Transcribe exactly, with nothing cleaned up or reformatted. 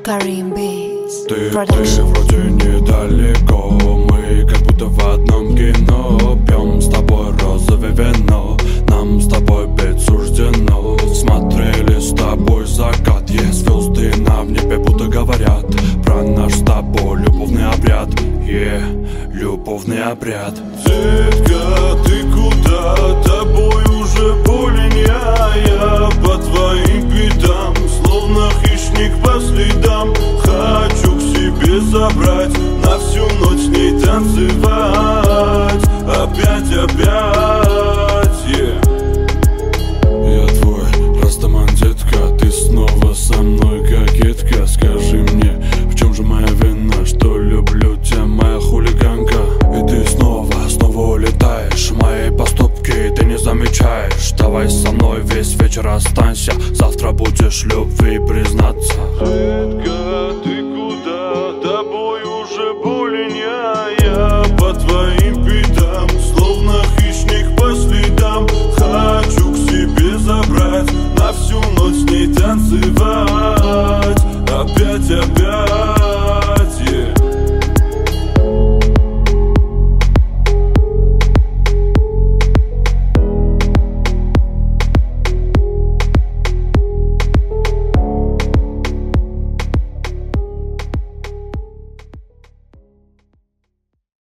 Karim Beats Ты, Production. ты вроде недалеко, мы как будто в одном кино. Пьем с тобой розовое вино, нам с тобой петь суждено. Смотрели с тобой закат, есть звезды на в небе будто говорят про наш с тобой любовный обряд, yeah, любовный обряд. Детка, ты куда? Тобой уже болен я. Я по твоим пятам, словно хищник по следам. Хочу к себе забрать, на всю ночь с ней танцевать. Опять, опять, yeah. Я твой растаман, детка, ты снова со мной кокетка. Скажи мне, в чем же моя вина, что люблю тебя, моя хулиганка. И ты снова, снова улетаешь, мои поступки ты не замечаешь. Давай со мной весь вечер останься, завтра будешь любви признаться. Детка, ты куда?